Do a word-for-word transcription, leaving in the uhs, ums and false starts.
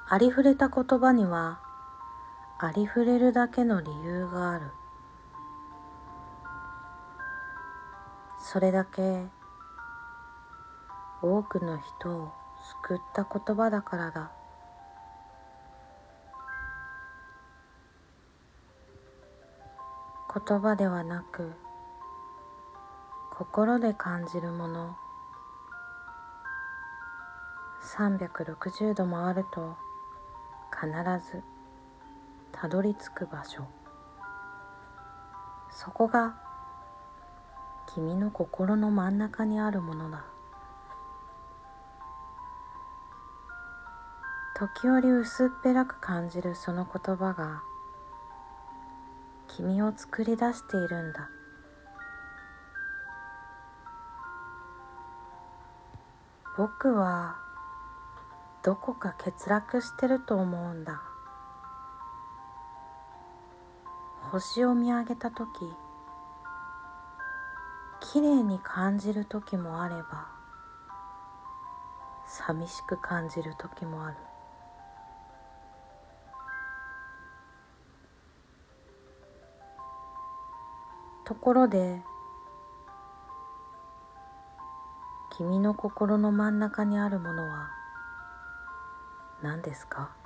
ありふれた言葉にはありふれるだけの理由がある。それだけ多くの人を救った言葉だからだ。言葉ではなく心で感じるもの。さんびゃくろくじゅうど回ると必ずたどり着く場所。そこが君の心の真ん中にあるものだ。時折薄っぺらく感じるその言葉が君を作り出しているんだ。僕はどこか欠落してると思うんだ。星を見上げたとき、きれいに感じるときもあれば、寂しく感じるときもある。ところで、君の心の真ん中にあるものは何ですか？